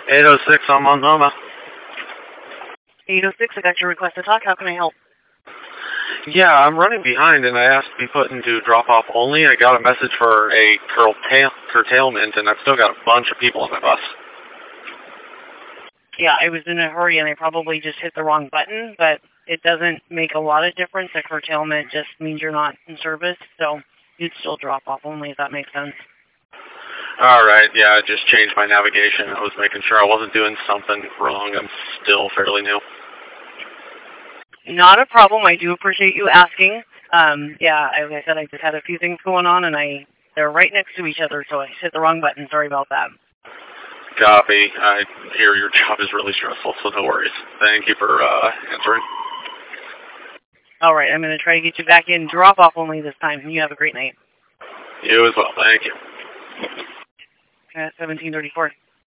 806 on Multnomah. 806, I got your request to talk. How can I help? Yeah, I'm running behind, and I asked to be put into drop-off only. I got a message for a curtailment, and I've still got a bunch of people on my bus. Yeah, I was in a hurry, and I probably just hit the wrong button, but it doesn't make a lot of difference. A curtailment just means you're not in service, so you'd still drop off only, if that makes sense. All right, yeah, I just changed my navigation. I was making sure I wasn't doing something wrong. I'm still fairly new. Not a problem. I do appreciate you asking. Yeah, as I said, I just had a few things going on, and they're right next to each other, so I hit the wrong button. Sorry about that. Copy. I hear your job is really stressful, so no worries. Thank you for answering. All right, I'm going to try to get you back in drop-off only this time. You have a great night. You as well. Thank you. 1734.